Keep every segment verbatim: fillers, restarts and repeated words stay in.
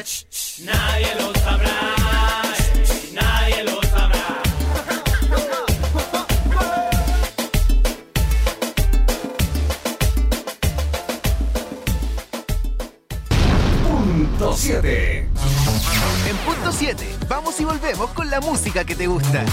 Nadie lo sabrá. Nadie lo sabrá. Punto siete. En Punto siete, vamos y volvemos con la música que te gusta.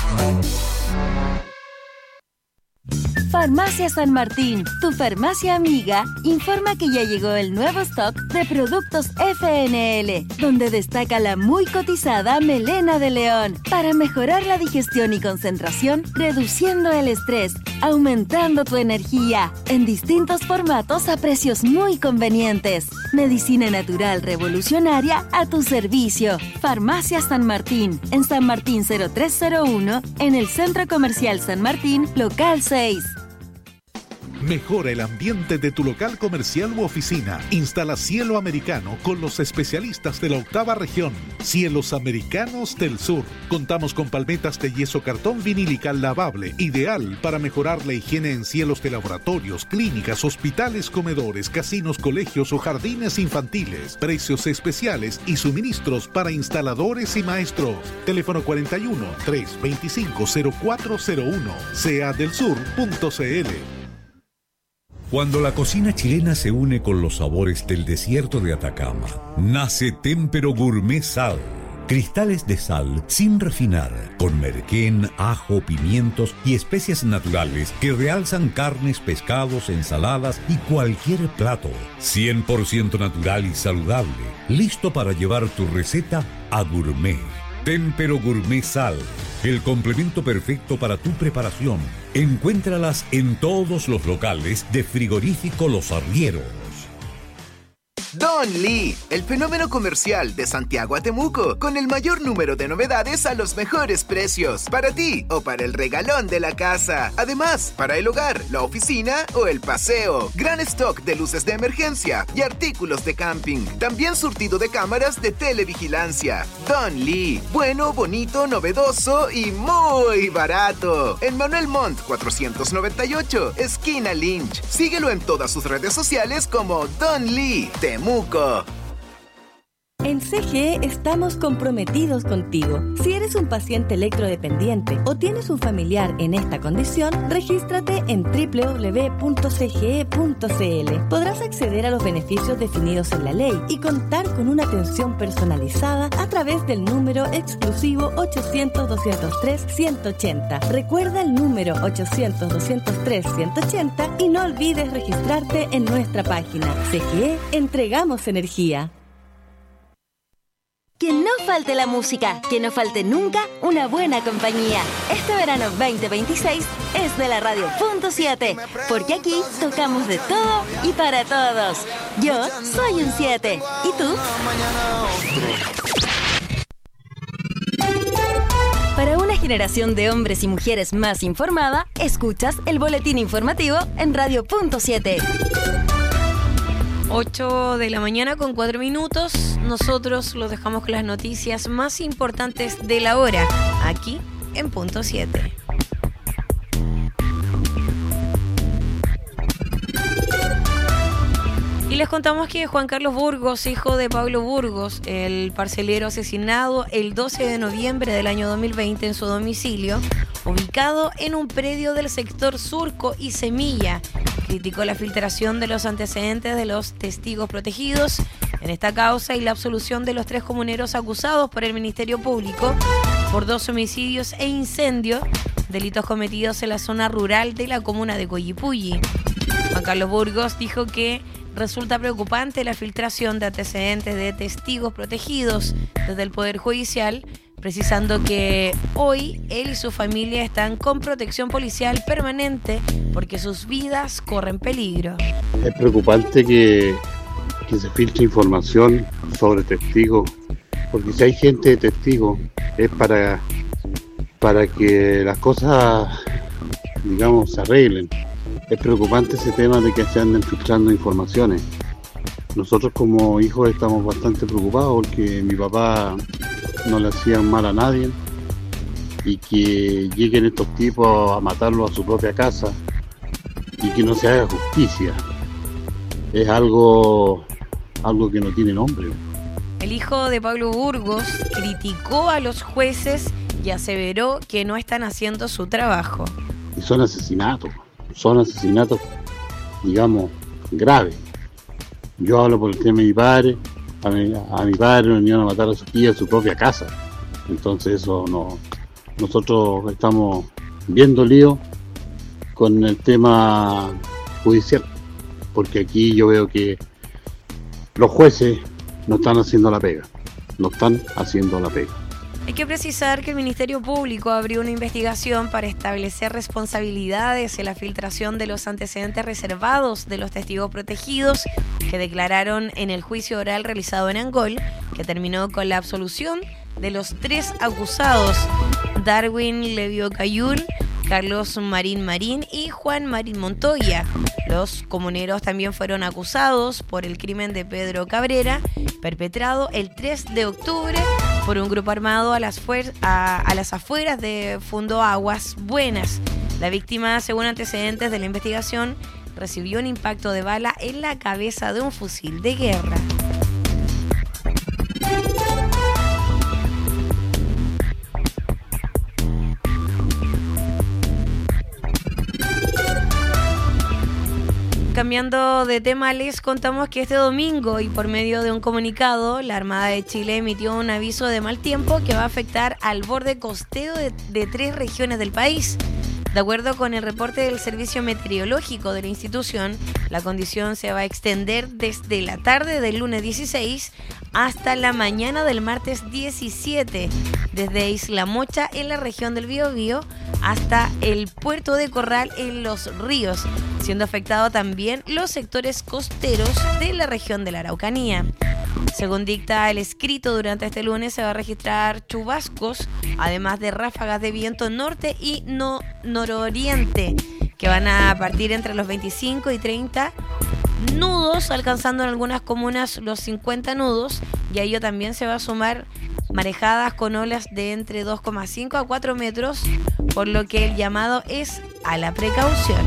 Farmacia San Martín, tu farmacia amiga, informa que ya llegó el nuevo stock de productos F N L, donde destaca la muy cotizada melena de león, para mejorar la digestión y concentración, reduciendo el estrés, aumentando tu energía, en distintos formatos a precios muy convenientes. Medicina natural revolucionaria a tu servicio. Farmacia San Martín, en San Martín cero tres cero uno, en el Centro Comercial San Martín, local seis. Mejora el ambiente de tu local comercial u oficina. Instala Cielo Americano con los especialistas de la octava región. Cielos Americanos del Sur. Contamos con palmetas de yeso cartón vinílica lavable, ideal para mejorar la higiene en cielos de laboratorios, clínicas, hospitales, comedores, casinos, colegios o jardines infantiles. Precios especiales y suministros para instaladores y maestros. Teléfono cuarenta y uno, trescientos veinticinco, cero cuatro cero uno. sea del sur punto c l. Cuando la cocina chilena se une con los sabores del desierto de Atacama, nace Témpero Gourmet Sal. Cristales de sal sin refinar, con merquén, ajo, pimientos y especias naturales que realzan carnes, pescados, ensaladas y cualquier plato. cien por ciento natural y saludable, listo para llevar tu receta a gourmet. Témpero Gourmet Sal, el complemento perfecto para tu preparación. Encuéntralas en todos los locales de Frigorífico Los Arrieros. Don Lee, el fenómeno comercial de Santiago a Temuco, con el mayor número de novedades a los mejores precios, para ti o para el regalón de la casa. Además, para el hogar, la oficina o el paseo. Gran stock de luces de emergencia y artículos de camping. También surtido de cámaras de televigilancia. Don Lee, bueno, bonito, novedoso y muy barato. En Manuel Montt cuatrocientos noventa y ocho, esquina Lynch. Síguelo en todas sus redes sociales como Don Lee Temuco. En C G E estamos comprometidos contigo. Si eres un paciente electrodependiente o tienes un familiar en esta condición, regístrate en doble u doble u doble u punto c g e punto c l. Podrás acceder a los beneficios definidos en la ley y contar con una atención personalizada a través del número exclusivo ochocientos, doscientos tres, ciento ochenta. Recuerda el número ochocientos, doscientos tres, ciento ochenta y no olvides registrarte en nuestra página. C G E, entregamos energía. Que no falte la música, que no falte nunca una buena compañía. Este verano veinte veintiséis es de la Radio Punto siete, porque aquí tocamos de todo y para todos. Yo soy un siete, ¿y tú? Para una generación de hombres y mujeres más informada, escuchas el boletín informativo en Radio Punto siete. ocho de la mañana con cuatro minutos. Nosotros los dejamos con las noticias más importantes de la hora, aquí en Punto siete. Y les contamos que Juan Carlos Burgos, hijo de Pablo Burgos, el parcelero asesinado el doce de noviembre del año dos mil veinte en su domicilio, ubicado en un predio del sector Surco y Semilla, criticó la filtración de los antecedentes de los testigos protegidos en esta causa y la absolución de los tres comuneros acusados por el Ministerio Público por dos homicidios e incendio, delitos cometidos en la zona rural de la comuna de Coyipulli. Juan Carlos Burgos dijo que resulta preocupante la filtración de antecedentes de testigos protegidos desde el Poder Judicial, precisando que hoy él y su familia están con protección policial permanente porque sus vidas corren peligro. Es preocupante que, que se filtre información sobre testigos, porque si hay gente de testigos es para, para que las cosas, digamos, se arreglen. Es preocupante ese tema de que se anden filtrando informaciones. Nosotros como hijos estamos bastante preocupados porque mi papá no le hacían mal a nadie y que lleguen estos tipos a matarlo a su propia casa y que no se haga justicia. Es algo, algo que no tiene nombre. El hijo de Pablo Burgos criticó a los jueces y aseveró que no están haciendo su trabajo. Y son asesinatos, son asesinatos, digamos, graves. Yo hablo por el tema de mi padre, a mi, a mi padre lo vinieron a matar a su tía en su propia casa. Entonces eso no, nosotros estamos bien dolidos con el tema judicial, porque aquí yo veo que los jueces no están haciendo la pega, no están haciendo la pega. Hay que precisar que el Ministerio Público abrió una investigación para establecer responsabilidades en la filtración de los antecedentes reservados de los testigos protegidos que declararon en el juicio oral realizado en Angol, que terminó con la absolución de los tres acusados, Darwin Levio Cayul, Carlos Marín Marín y Juan Marín Montoya. Los comuneros también fueron acusados por el crimen de Pedro Cabrera, perpetrado el tres de octubre por un grupo armado a las, fuer- a, a las afueras de Fundo Aguas Buenas. La víctima, según antecedentes de la investigación, recibió un impacto de bala en la cabeza de un fusil de guerra. Cambiando de tema, les contamos que este domingo y por medio de un comunicado, la Armada de Chile emitió un aviso de mal tiempo que va a afectar al borde costero de, de tres regiones del país. De acuerdo con el reporte del Servicio Meteorológico de la institución, la condición se va a extender desde la tarde del lunes dieciséis hasta la mañana del martes diecisiete, desde Isla Mocha en la región del Biobío hasta el puerto de Corral en Los Ríos, siendo afectado también los sectores costeros de la región de la Araucanía. Según dicta el escrito, durante este lunes se va a registrar chubascos, además de ráfagas de viento norte y no nororiente, que van a partir entre los veinticinco y treinta nudos, alcanzando en algunas comunas los cincuenta nudos, y a ello también se va a sumar marejadas con olas de entre dos coma cinco a cuatro metros, por lo que el llamado es a la precaución.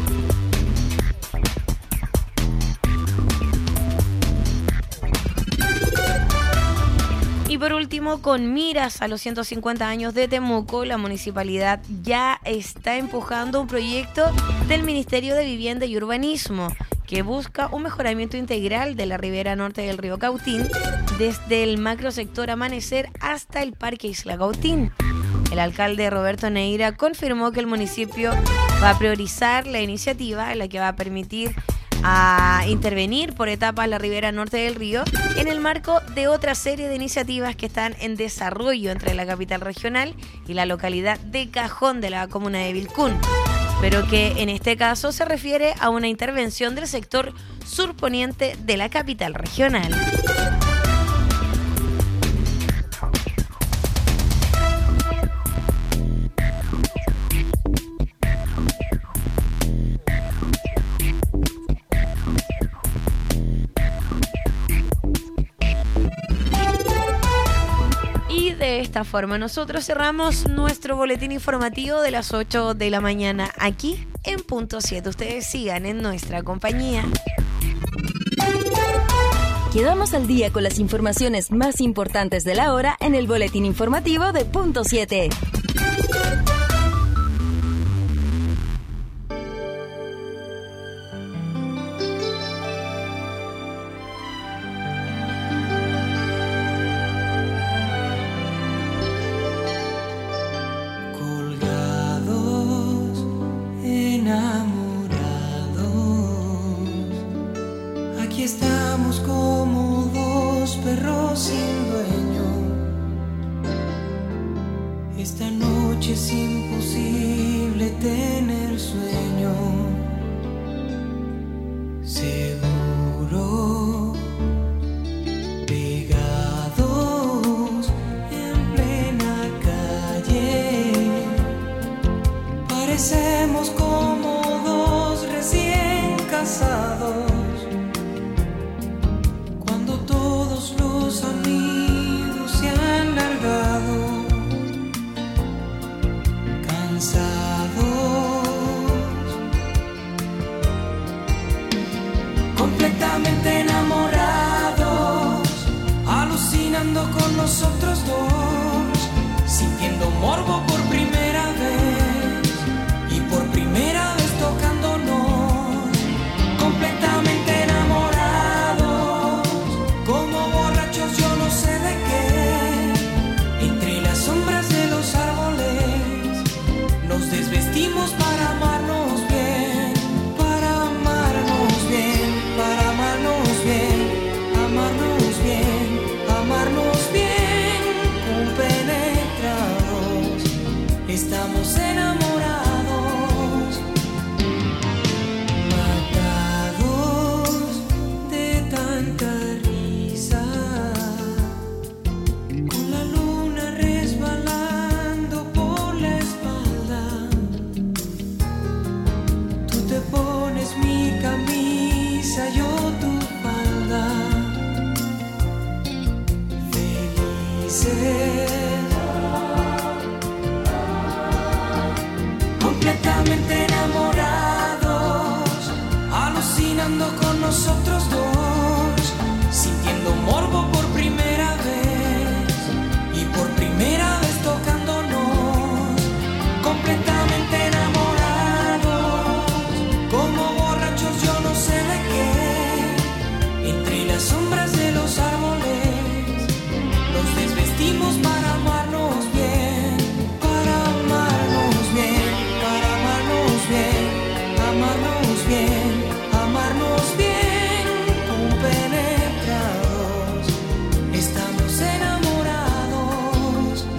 Y por último, con miras a los ciento cincuenta años de Temuco, la municipalidad ya está empujando un proyecto del Ministerio de Vivienda y Urbanismo que busca un mejoramiento integral de la ribera norte del río Cautín, desde el macrosector Amanecer hasta el Parque Isla Cautín. El alcalde Roberto Neira confirmó que el municipio va a priorizar la iniciativa, la que va a permitir a intervenir por etapas la ribera norte del río en el marco de otra serie de iniciativas que están en desarrollo entre la capital regional y la localidad de Cajón de la comuna de Vilcún, pero que en este caso se refiere a una intervención del sector surponiente de la capital regional. De esta forma nosotros cerramos nuestro boletín informativo de las ocho de la mañana aquí en Punto siete. Ustedes sigan en nuestra compañía. Quedamos al día con las informaciones más importantes de la hora en el boletín informativo de Punto siete. con nosotros dos, sintiendo morbo por primera vez y por primera vez tocándonos, completamente enamorados, como borrachos yo no sé de qué, entre las sombras de los árboles nos desvestimos para amarnos bien, para amarnos bien, para amarnos bien, amarnos bien, amarnos bien, compenetrados, estamos enamorados, matados de tanta risa, con la luna resbalando por la espalda, tú te pones mi camisa, yo tu falda, felices, completamente enamorados, alucinando con nosotros dos, sintiendo morbo por primera vez y por primera vez tocándonos, completamente enamorados, como borrachos yo no sé de qué, entre las sombras de los árboles nos desvestimos para amarnos bien, para amarnos bien, para amarnos bien, amarnos bien, amarnos bien, compenetrados, estamos enamorados.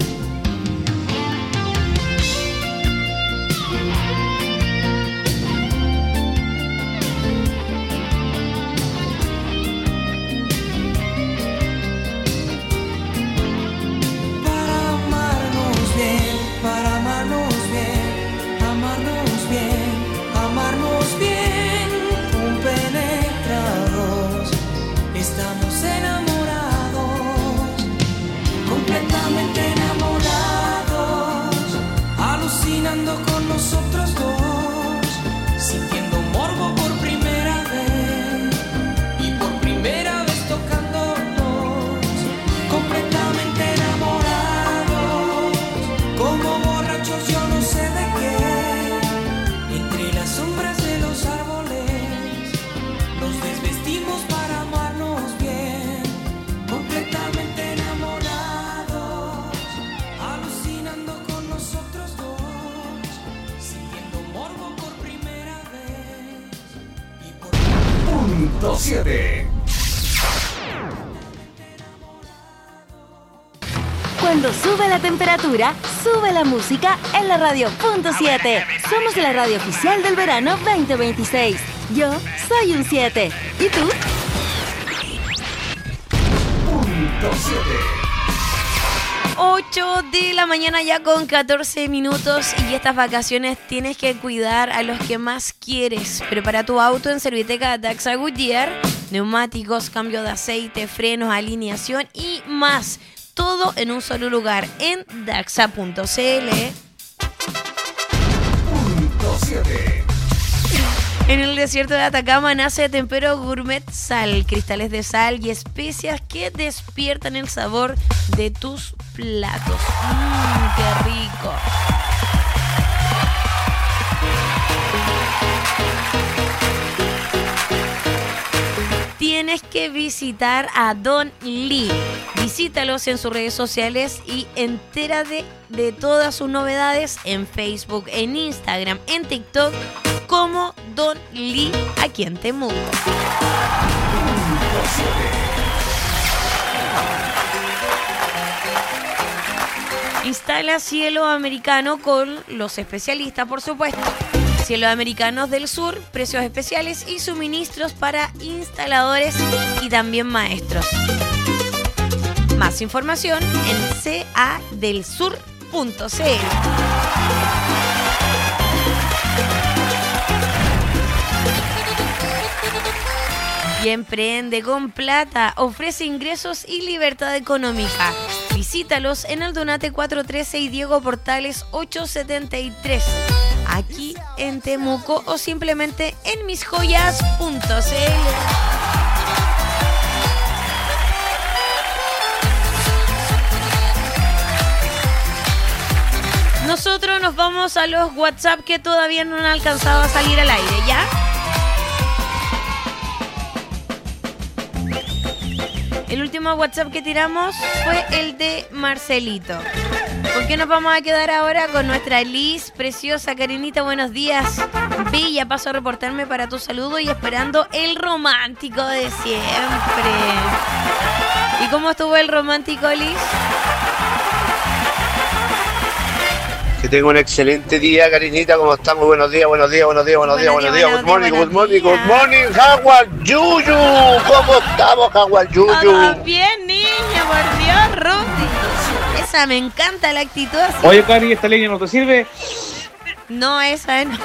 Para amarnos bien, para amarnos bien, amarnos bien, amarnos bien, compenetrados, estamos enamorados, completamente enamorados, alucinando con nosotros dos, sintiendo morbo por primera vez y por primera vez tocándonos, completamente enamorados, como borrachos yo no sé de qué, entre las sombras de los árboles nos desvestimos para amarnos bien, completamente enamorados, alucinando con nosotros dos, sintiendo morbo por primera vez y por Punto siete. Cuando sube la temperatura, sube la música en la radio punto siete. Somos la radio oficial del verano veinte veintiséis. Yo soy un siete. ¿Y tú? Punto siete. ocho de la mañana ya con catorce minutos y estas vacaciones tienes que cuidar a los que más quieres. Prepara tu auto en Serviteca Daxa Goodyear, neumáticos, cambio de aceite, frenos, alineación y más. Todo en un solo lugar en daxa punto cl. Punto siete. En el desierto de Atacama nace Tempero Gourmet Sal, cristales de sal y especias que despiertan el sabor de tus platos. Mmm, qué rico. Tienes que visitar a Don Lee. Visítalos en sus redes sociales y entérate de todas sus novedades en Facebook, en Instagram, en TikTok, como Don Lee aquí en Temuco. Instala Cielo Americano con los especialistas, por supuesto. Cielo Americanos del Sur, precios especiales y suministros para instaladores y también maestros. Más información en c a del sur punto c l. Y Emprende con Plata ofrece ingresos y libertad económica. Visítalos en el Donate cuatrocientos trece y Diego Portales ochocientos setenta y tres, aquí en Temuco, o simplemente en mis joyas punto c l. nosotros nos vamos a los WhatsApp que todavía no han alcanzado a salir al aire, ¿ya? El último WhatsApp que tiramos fue el de Marcelito. ¿Por qué nos vamos a quedar ahora con nuestra Liz preciosa? Karinita, buenos días. Bella, paso a reportarme para tu saludo y esperando el romántico de siempre. ¿Y cómo estuvo el romántico, Liz? Que tenga un excelente día, Karinita. ¿Cómo estamos? Buenos días, buenos días, buenos días, buenos días, buenos días. Good morning, good morning, good morning, Jaguar Yuyu. ¿Cómo estamos, Jaguar Yuyu? Todo bien, niña, por Dios, Rudy. Esa me encanta la actitud así. Oye, Cari, ¿esta línea no te sirve? No, esa no.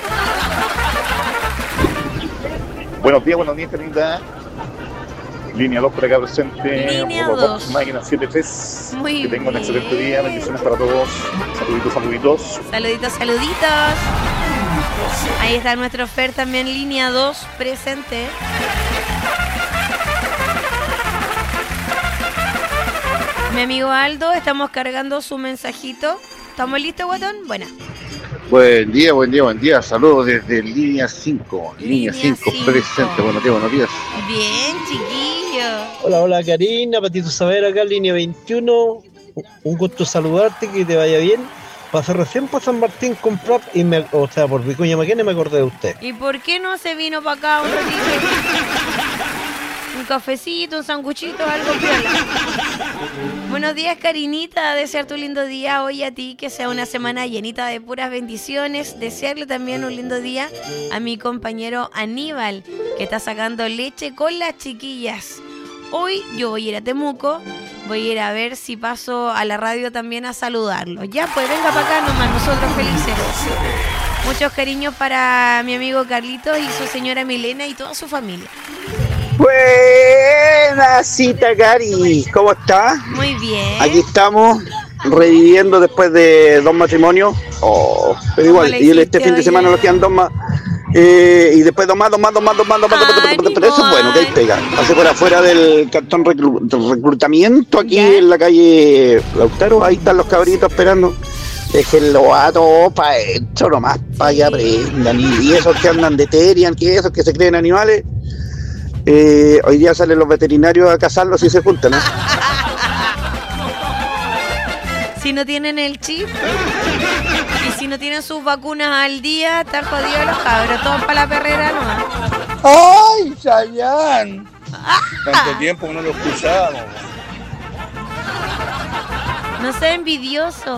Buenos días, buenos días, Karinita. Línea dos por acá presente. Línea dos. Máquina siete tres. Muy que tengan un bien. excelente día. Bendiciones para todos. Saluditos, saluditos. Saluditos, saluditos. Ahí está nuestro Fer también, línea dos, presente. Mi amigo Aldo, estamos cargando su mensajito. ¿Estamos listos, guatón? Buena. Buen día, buen día, buen día. Saludos desde línea cinco. Línea Línea cinco cinco. presente. Buenos días, buenos días. Bien, chiquillo. Hola, hola Karina, Patito Saber acá, línea veintiuno. Un gusto saludarte, que te vaya bien. Pasé recién por San Martín comprar y me, o sea, por Vicuña Maquena me acordé de usted. ¿Y por qué no se vino para acá un ratito? Un cafecito, un sanguchito, algo piola. Buenos días, Karinita. Desearte un lindo día hoy a ti, que sea una semana llenita de puras bendiciones. Desearle también un lindo día a mi compañero Aníbal, que está sacando leche con las chiquillas. Hoy yo voy a ir a Temuco, voy a ir a ver si paso a la radio también a saludarlo. Ya, pues venga para acá nomás, nosotros felices. Muchos cariños para mi amigo Carlitos y su señora Milena y toda su familia. Buena cita, Cari. ¿Cómo está? Muy bien. Aquí estamos, reviviendo después de dos matrimonios. Oh, pero igual, y este fin de semana nos quedan dos más. Eh, y después dos más, dos más, dos más, dos más, dos más, dos más, dos más. Pero eso es bueno, que ahí pega. Pasé por afuera del cartón reclu- del reclutamiento, aquí en la calle Lautaro. Ahí están los cabritos esperando. Déjenlo a todos para esto nomás, para que aprendan. Y, y esos que andan de terian, que esos que se creen animales. Eh, hoy día salen los veterinarios a cazarlos y se juntan, ¿no? Si no tienen el chip y si no tienen sus vacunas al día, están jodidos los cabros, todos para la perrera nomás. ¡Ay, Chayanne! Tanto tiempo que no lo escuchamos. No sea envidioso.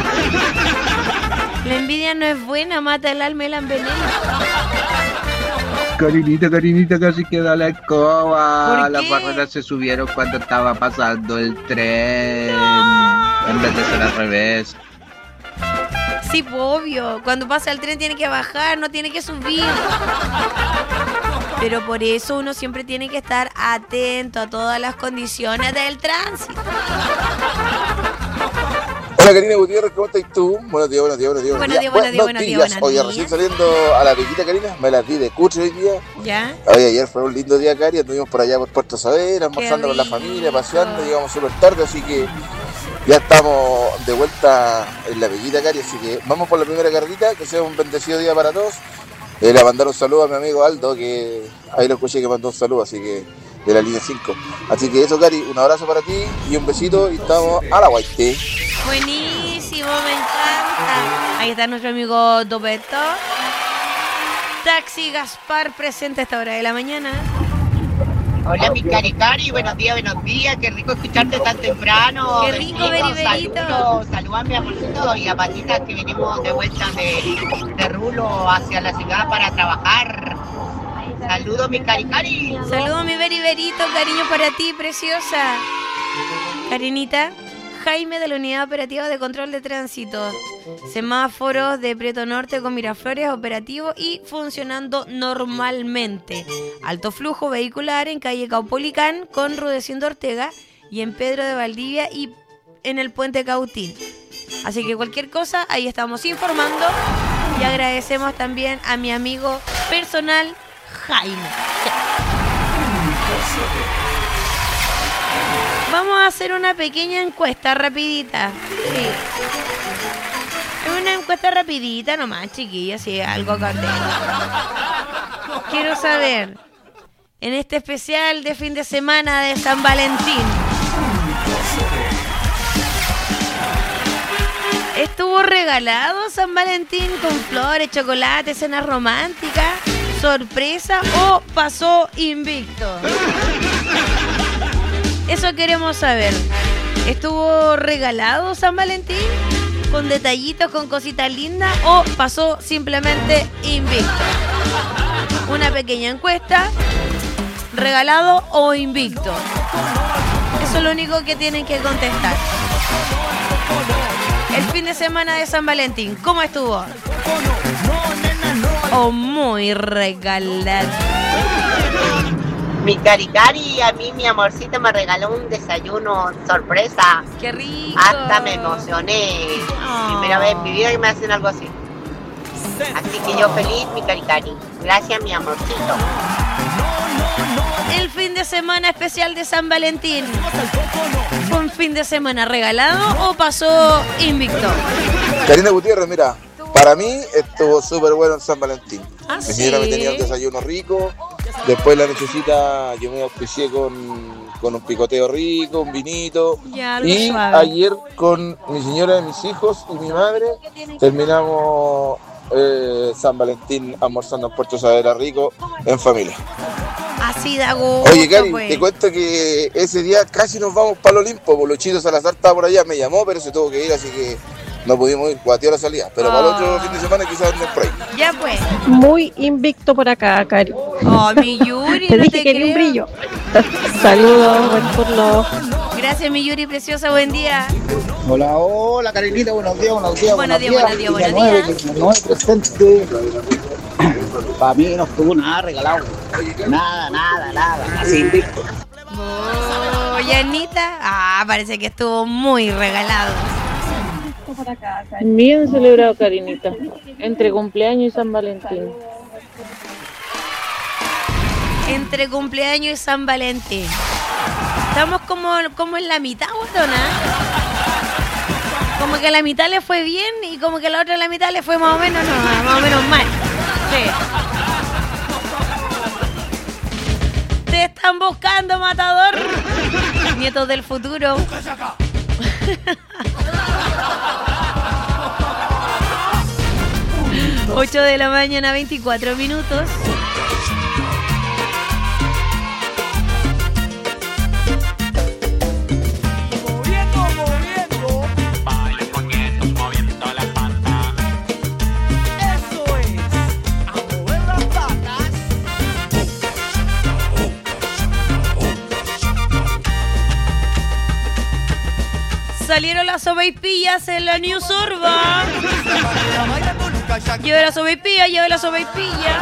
La envidia no es buena, mata el alma y la envenena. Karinita, Karinita, casi queda la escoba. ¿Por Las qué? barreras se subieron cuando estaba pasando el tren. No. En vez de ser al revés. Sí, pues, obvio. Cuando pasa el tren tiene que bajar, no tiene que subir. Pero por eso uno siempre tiene que estar atento a todas las condiciones del tránsito. Hola, Karina Gutiérrez, ¿cómo estás tú? Buenos días, buenos días, buenos días. Buenos días, buenos días, buenos días, buenos Oye, días. recién saliendo a la piquita, Karina, me las di de cutre hoy día. ¿Ya? Oye, ayer fue un lindo día, Cari, anduvimos por allá por Puerto Saber, almorzando con la familia, paseando, llegamos súper tarde, así que ya estamos de vuelta en la piquita, Cari, así que vamos por la primera carrita, que sea un bendecido día para todos. Eh, le mandar un saludo a mi amigo Aldo, que ahí lo escuché que mandó un saludo, así que de la línea cinco. Así que eso, Cari, un abrazo para ti y un besito y estamos a la guaite. Buenísimo, me encanta. Ahí está nuestro amigo Dobeto. Taxi Gaspar presente a esta hora de la mañana. Hola, mi cari cari, buenos días, buenos días, qué rico escucharte tan temprano. Qué rico, Beriberito. Saludos, saludos a mi amorcito y a Patita, que venimos de vuelta de, de Rulo hacia la ciudad para trabajar. Saludos, mi cari cari. Saludos, mi Beriberito, cariño para ti, preciosa. Karinita, Jaime de la Unidad Operativa de Control de Tránsito. Semáforos de Prieto Norte con Miraflores operativo y funcionando normalmente. Alto flujo vehicular en calle Caupolicán con Rudecindo Ortega y en Pedro de Valdivia y en el puente Cautín. Así que cualquier cosa, ahí estamos informando. Y agradecemos también a mi amigo personal, Jaime. Vamos a hacer una pequeña encuesta rapidita. Sí. Es una encuesta rapidita nomás, chiquilla, si es algo candela. Quiero saber, en este especial de fin de semana de San Valentín, ¿estuvo regalado San Valentín con flores, chocolate, cenas románticas, sorpresa o pasó invicto? Eso queremos saber. ¿Estuvo regalado San Valentín con detallitos, con cositas lindas o pasó simplemente invicto? Una pequeña encuesta, regalado o invicto. Eso es lo único que tienen que contestar. El fin de semana de San Valentín, ¿cómo estuvo? O muy regalado. Mi caricari, a mí mi amorcito me regaló un desayuno sorpresa. ¡Qué rico! Hasta me emocioné. Oh. Primera vez en mi vida que me hacen algo así. Así que yo feliz, mi caricari. Gracias, mi amorcito. El fin de semana especial de San Valentín, ¿fue un fin de semana regalado o pasó invicto? Karina Gutiérrez, mira, para mí estuvo súper bueno en San Valentín. ¿Ah, Mi señora sí? me tenía un desayuno rico. Después la nochecita yo me auspicié con, con un picoteo rico, un vinito. Ya, algo y suave. ayer con mi señora, mis hijos y mi madre terminamos eh, San Valentín almorzando en Puerto Saavedra rico en familia. Así da gusto. Oye, Cari, pues. te cuento que ese día casi nos vamos para el Olimpo. Por Luchito Salazar estaba por allá, me llamó, pero se tuvo que ir, así que no pudimos ir, guateó la salida. Pero para el otro fin de semana quizás andemos por ahí. Ya pues. Muy invicto por acá, Cari. Oh, mi Yuri, Te no dije te que ni un creo. brillo. Saludos, buen turno. Gracias, mi Yuri preciosa, buen día. Hola, hola, Karinita, buenos días, buenos días. Buenos días, buenos días, buenos nueve, días. que no es presente. Para mí no estuvo nada regalado. Nada, nada, nada. Así invicto. Oh, y Anita, ah, parece que estuvo muy regalado. Bien celebrado, Karinita, entre cumpleaños y San Valentín. Entre cumpleaños y San Valentín. Estamos como, como en la mitad, ¿no? Como que a la mitad le fue bien y como que a la otra la mitad le fue más o menos, no, más o menos mal. Sí. Te están buscando, matador. Nietos del futuro. ocho de la mañana, veinticuatro minutos. Salieron las sopaipillas en la News Urban. Lleve la sopaipilla, lleve la sopaipilla.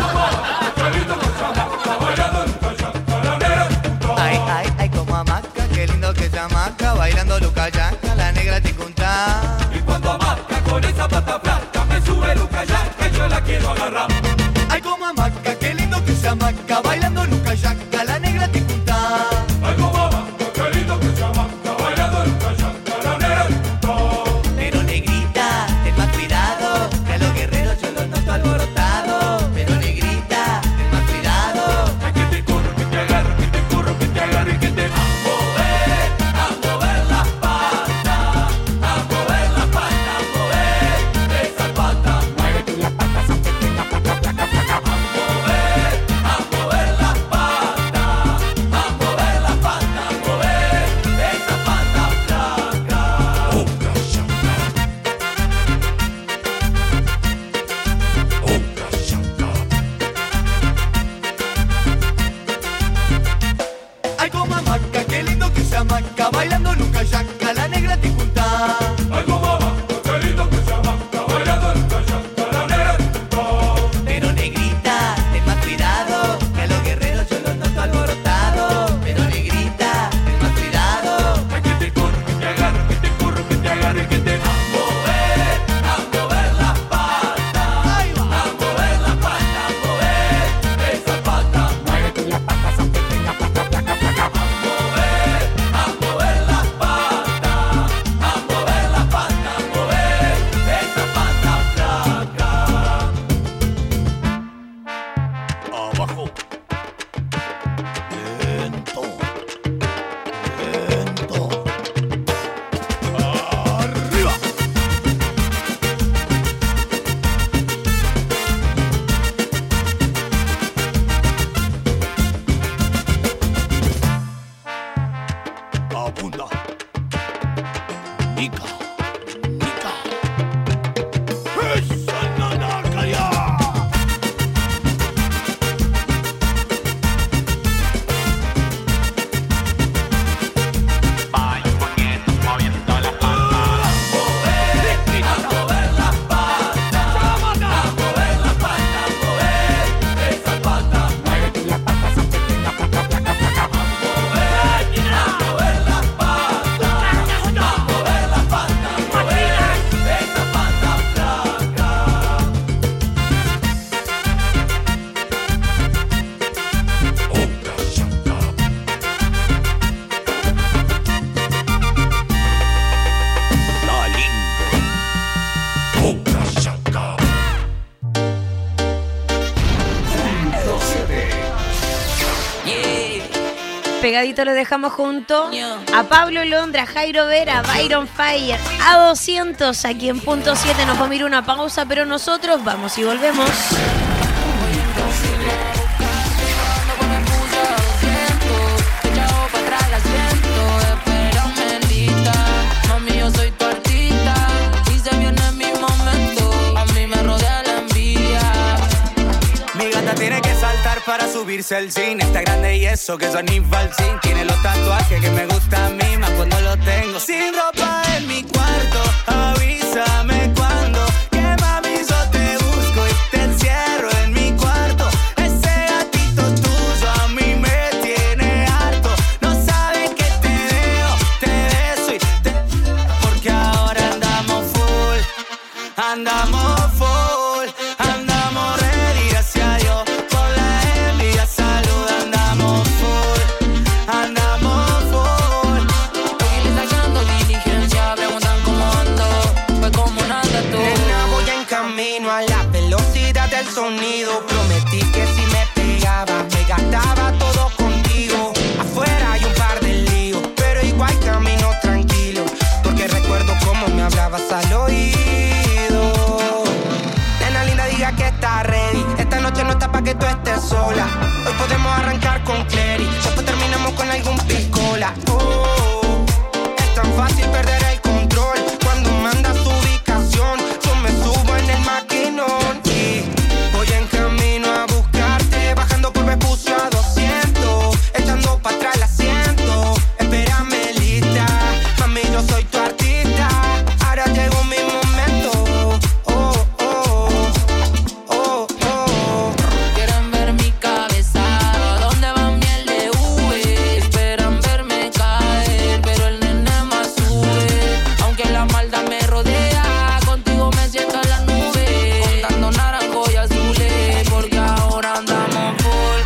Ay, ay, ay, como amaca, qué lindo que se amaca, bailando Luca Yaca, la negra ticunta. Y cuando amaca con esa pata flaca, me sube Luca Yaca, yo la quiero agarrar. Ay, como amaca, qué lindo que se amaca, bailando Luca Yaca, la negra ticunta. Ay, como amaca, qué lindo que se amaca, bailando Luca Yaca, la negra ticunta. Pero negrita, ten más cuidado, que a los guerreros yo los noto alborotados. Pero negrita, ten más cuidado, ay, que te corro, que te agarro, que te corro, que te agarro y que te... A mover, a mover las patas, a mover las patas, a mover esas patas. Mueve tú las patas, aunque tenga placa, placa, placa. A mover, a mover Nica. Pegadito lo dejamos junto a Pablo Londra, Jairo Vera, Byron Fire, a doscientos aquí en punto siete. Nos vamos a ir una pausa, pero nosotros vamos y volvemos. Tiene que saltar para subirse al cine. Está grande y eso que son infalsín. Tiene los tatuajes que me gustan a mí, más cuando los tengo sin ropa en mi cuarto. Avísame cuando, que mami yo te busco y te encierro en mi cuarto. Ese gatito tuyo a mí me tiene harto. No sabes que te veo, te beso y te... Porque ahora andamos full, andamos full, andamos ready hacia Dios. Sonido, prometí que si me pegaba me gastaba todo contigo. Afuera hay un par de líos, pero igual camino tranquilo, porque recuerdo cómo me hablabas al oído. Nena linda, diga que está ready. Esta noche no está pa' que tú estés sola. Hoy podemos arrancar con Clary, después terminamos con algún piscola. Oh, es tan fácil perder el control cuando mandas tu ubicación. Yo me subo en el maquinón y voy en camino a buscarte, bajando por Vespucio a doscientos, echando pa' atrás el asiento. Espérame lista, mami, yo soy tu artista. Ahora llegó mi momento. Oh, oh, oh, oh. Quieren ver mi cabeza, ¿dónde va miel de V? Esperan verme caer, pero el nene más sube. Aunque la maldad me rodea, contigo me siento en la nube, contando naranjo y azules, porque ahora andamos full,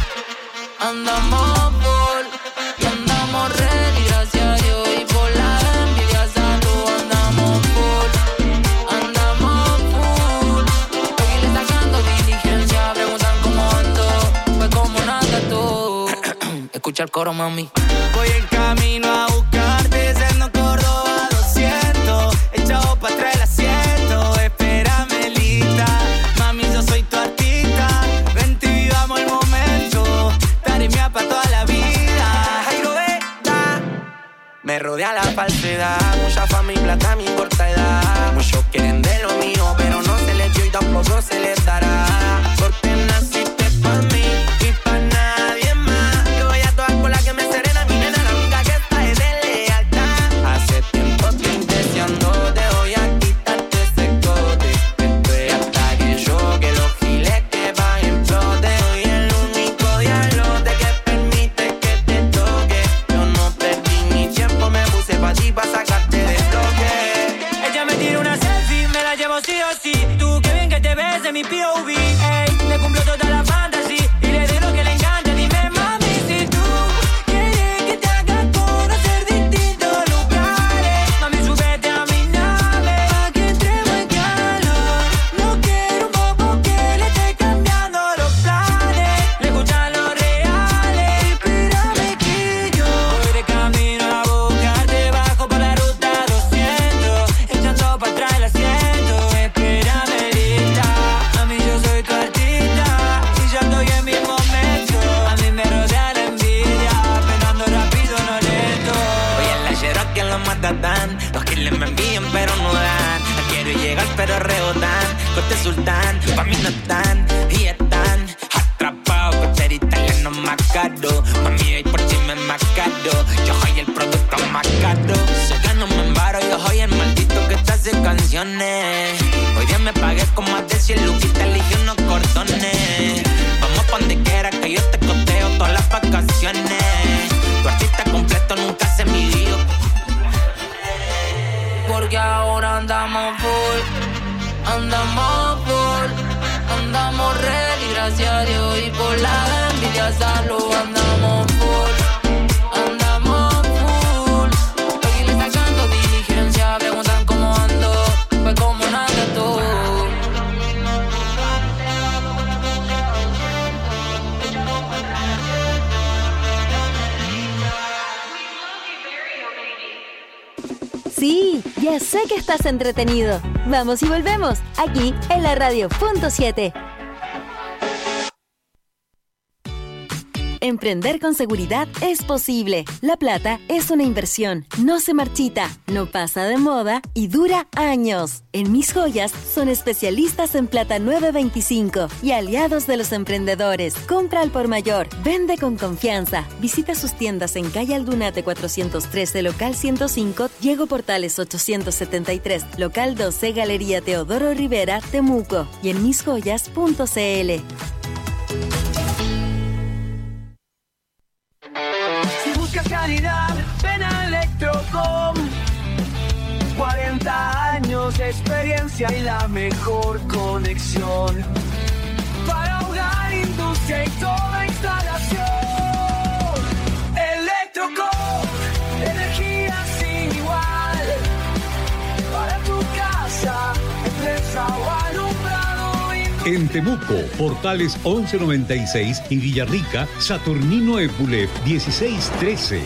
andamos full, y andamos ready, gracias a Dios, y por la envidia salud, andamos full, andamos full. Aquí le sacando diligencia, preguntan cómo ando, pues como nada tú. Escucha el coro, mami. Voy en camino a buscarte, siendo Córdoba doscientos, echado pa' atrás el asiento. Espérame lista, mami, yo soy tu artista. Vente y vivamos el momento, estaré mía pa' toda la vida. Jairo Vera, me rodea la falsedad, mucha fama y plata, me importa edad. Muchos quieren de lo mío, pero no se les dio y tampoco se les dará. Porque naciste pa' mí y pa' nadie más. Yo voy a todas por la que me serena, mi nena, la única que está es de lealtad. Hace tiempo estoy deseando, te voy a quitarte ese cote. Estoy hasta que yo, que los giles que van en flote. Soy el único diablote que permite que te toque. Yo no perdí mi tiempo, me puse pa' ti pa' sacarte de bloque. Ella me tira una selfie, me la llevo sí o sí. Tú, qué bien que te ves en mi P O V. Ey, le cumplo toda la fantasía y le doy lo que le encanta. Dime, mami, si tú quieres que te haga conocer distintos lugares. Mami, súbete a mi nave pa' que entremos en calor. No quiero un bobo que le esté cambiando los planes. Le gustan los reales. Espérame que yo voy de camino a buscarte, bajo por la ruta doscientos, echando pa' atrás el asiento. Espérame lista, mami, yo soy sociales me envían pero no dan. Quiero llegar pero rebotan. Corte sultán, pa' mí no están. Y están atrapados con ser italiano más caro. Mami, hoy por ti me más caro. Yo soy el producto más caro. Sé que no me embaro, yo soy el maldito que te hace canciones. Hoy día me pagué con más de cien luquitas, elegí unos cordones. Vamos pa' donde quiera que yo te coteo todas las vacaciones. Tu artista completo nunca se midió. Porque ahora andamos full, andamos full, andamos ready, gracias a Dios. Y por la envidia salud, andamos full, andamos full. Estoy le sacando diligencia, preguntan cómo ando, pues como nada tú. Sí, ya sé que estás entretenido. Vamos y volvemos, aquí en la radio punto siete. Emprender con seguridad es posible. La plata es una inversión, no se marchita, no pasa de moda y dura años. En Mis Joyas son especialistas en plata nueve veinticinco y aliados de los emprendedores. Compra al por mayor, vende con confianza. Visita sus tiendas en calle Aldunate cuatrocientos trece, local ciento cinco, Diego Portales ochocientos setenta y tres, local doce, Galería Teodoro Rivera, Temuco y en mis joyas punto c l. Calidad, ven a Electrocom. cuarenta años de experiencia y la mejor conexión para hogar, industria y toda instalación. Electrocom, energía sin igual para tu casa, empresa o alumbrado. En Temuco, Portales once noventa y seis y Villarrica, Saturnino Epulef dieciséis trece.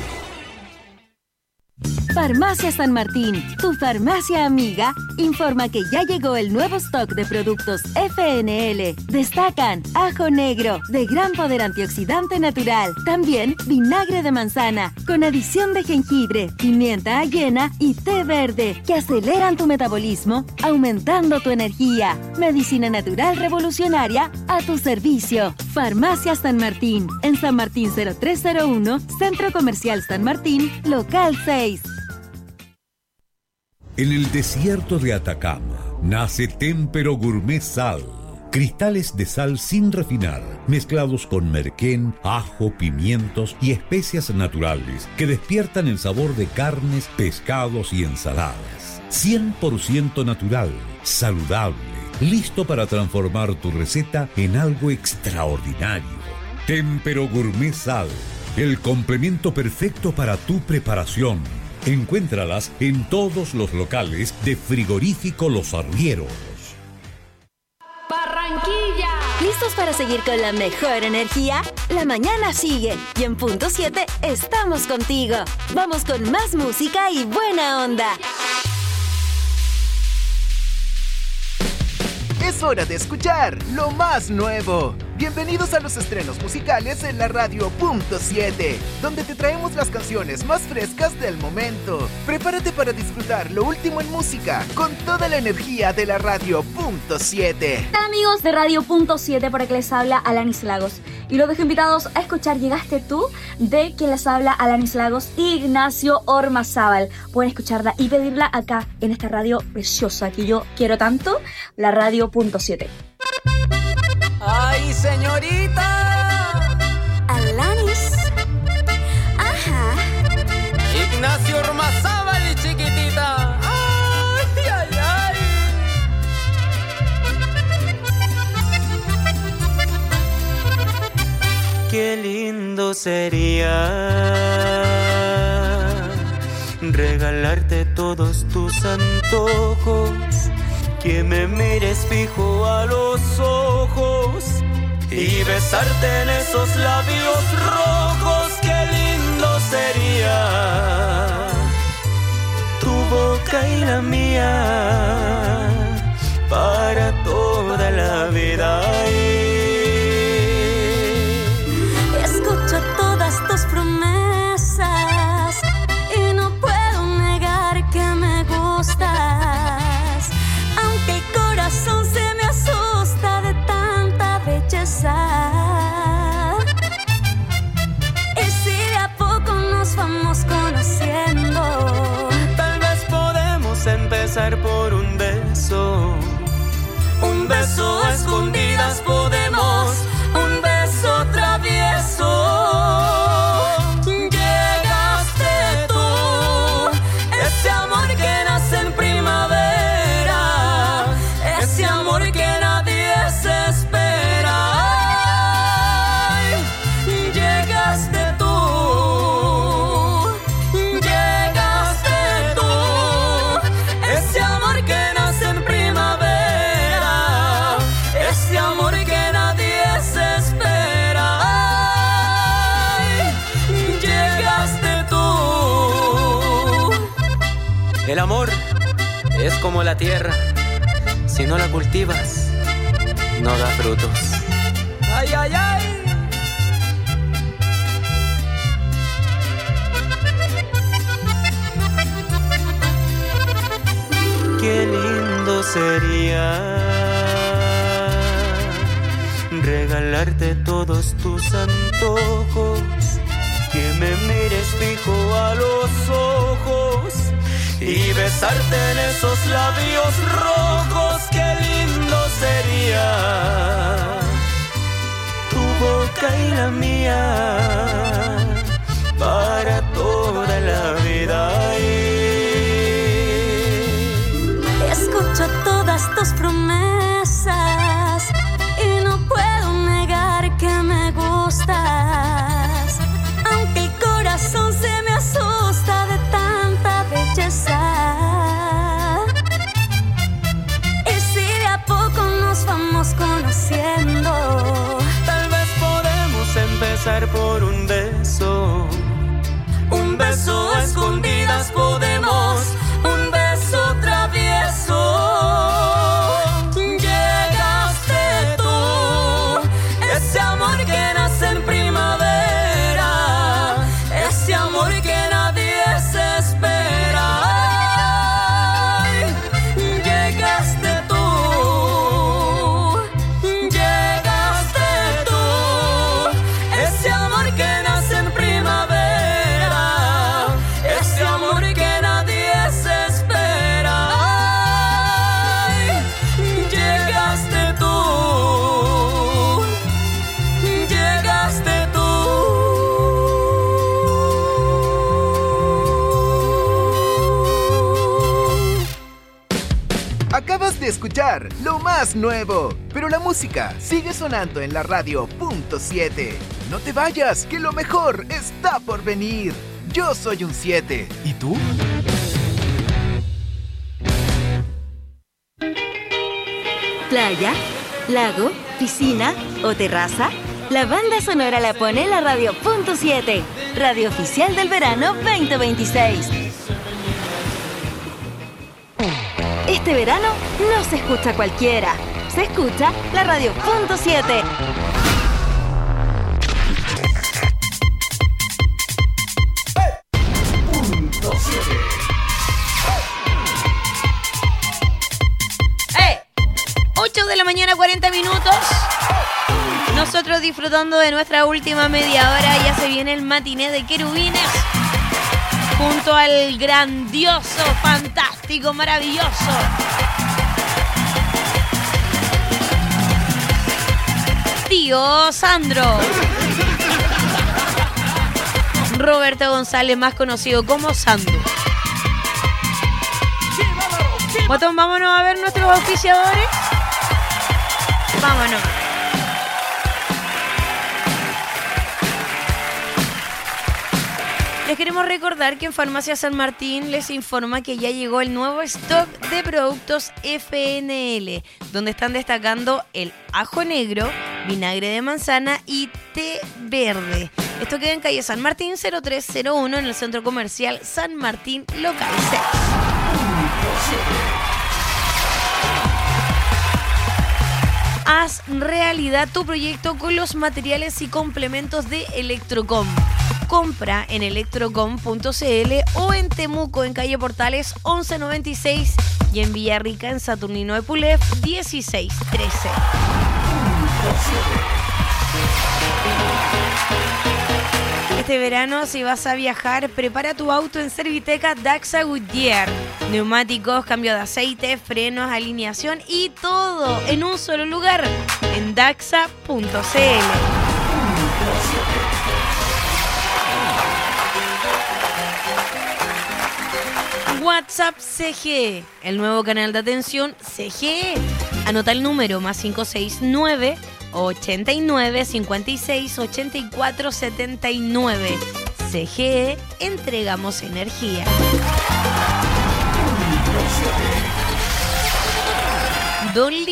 Farmacia San Martín, tu farmacia amiga, informa que ya llegó el nuevo stock de productos F N L. Destacan ajo negro, de gran poder antioxidante natural. También vinagre de manzana, con adición de jengibre, pimienta ayena y té verde, que aceleran tu metabolismo, aumentando tu energía. Medicina natural revolucionaria a tu servicio. Farmacia San Martín, en San Martín cero tres cero uno, Centro Comercial San Martín, local seis. En el desierto de Atacama nace Témpero Gourmet Sal. Cristales de sal sin refinar, mezclados con merquén, ajo, pimientos y especias naturales que despiertan el sabor de carnes, pescados y ensaladas. cien por ciento natural, saludable, listo para transformar tu receta en algo extraordinario. Témpero Gourmet Sal, el complemento perfecto para tu preparación. Encuéntralas en todos los locales de Frigorífico Los Arrieros. ¡Barranquilla! ¿Listos para seguir con la mejor energía? La mañana sigue y en punto siete estamos contigo. Vamos con más música y buena onda. Es hora de escuchar lo más nuevo. Bienvenidos a los estrenos musicales en la radio punto siete, donde te traemos las canciones más frescas del momento. Prepárate para disfrutar lo último en música con toda la energía de la radio punto siete. Hola amigos de radio punto siete, por aquí les habla Alanis Lagos. Y los dejo invitados a escuchar Llegaste Tú, de quien les habla Alanis Lagos y Ignacio Ormazábal. Pueden escucharla y pedirla acá en esta radio preciosa que yo quiero tanto, la radio punto siete. ¡Ay, señorita! Alanis. Ajá. Ignacio Ormazábal, chiquitita. ¡Ay, ay, ay! Qué lindo sería regalarte todos tus antojos, que me mires fijo a los ojos y besarte en esos labios rojos. Qué lindo sería tu boca y la mía para toda la vida. Escucho todas tus promesas y no puedo negar que me gusta. gustas, aunque el corazón se me asusta de tanta belleza. Y si de a poco nos vamos conociendo, tal vez podemos empezar por un beso. Un beso a escondidas podemos, un beso travieso. Llegaste tú, ese amor que nace en primavera, ese amor que nadie se espera. Ay, llegaste tú, llegaste tú, ese amor que nace en primavera, ese amor que nadie se espera. Ay, llegaste tú. El amor es como la tierra, si no la cultivas, no da frutos. Ay, ay, ay. Qué lindo sería regalarte todos tus antojos, que me mires fijo a los ojos y besarte en esos labios rojos. Qué lindo sería tu boca y la mía para toda la vida. Escucho todas tus promesas y no puedo negar que me gustas, aunque el corazón se me asusta de tanta belleza. Y si de a poco nos vamos conociendo, tal vez podemos empezar por un beso. Un beso a escondidas podemos, un beso travieso. Llegaste tú, ese amor que nace en primavera, ese amor que nadie se espera. Ay, llegaste tú, llegaste tú, ese amor que nace en primavera, ese amor que nadie se espera. Ay, llegaste tú, llegaste tú. Acabas de escuchar lo más nuevo, pero la música sigue sonando en la radio punto siete. No te vayas, que lo mejor está por venir. Yo soy un siete. ¿Y tú? ¿Playa? ¿Lago? ¿Piscina? ¿O terraza? La banda sonora la pone en la radio punto siete, radio oficial del verano veinte veintiséis. Este verano no se escucha cualquiera, se escucha la radio punto siete. ocho de la mañana, cuarenta minutos. Nosotros disfrutando de nuestra última media hora. Ya se viene el matiné de Querubines junto al grandioso, fantástico, maravilloso tío Sandro. Roberto González, más conocido como Sandro. Botón, vámonos a ver nuestros auspiciadores. Vámonos. Les queremos recordar que en Farmacia San Martín les informa que ya llegó el nuevo stock de productos F N L, donde están destacando el ajo negro, vinagre de manzana y té verde. Esto queda en calle San Martín cero tres cero uno en el Centro Comercial San Martín, local seis. Haz realidad tu proyecto con los materiales y complementos de Electrocom. compra en electrocom punto c l o en Temuco en calle Portales once noventa y seis y en Villarrica en Saturnino de Pulef dieciséis trece. Este verano, si vas a viajar, prepara tu auto en Serviteca Daxa Goodyear. Neumáticos, cambio de aceite, frenos, alineación y todo en un solo lugar en daxa punto c l. WhatsApp C G, el nuevo canal de atención C G. Anota el número más cinco seis nueve, ochenta y nueve, cincuenta y seis, ochenta y cuatro, setenta y nueve. C G, entregamos energía. Don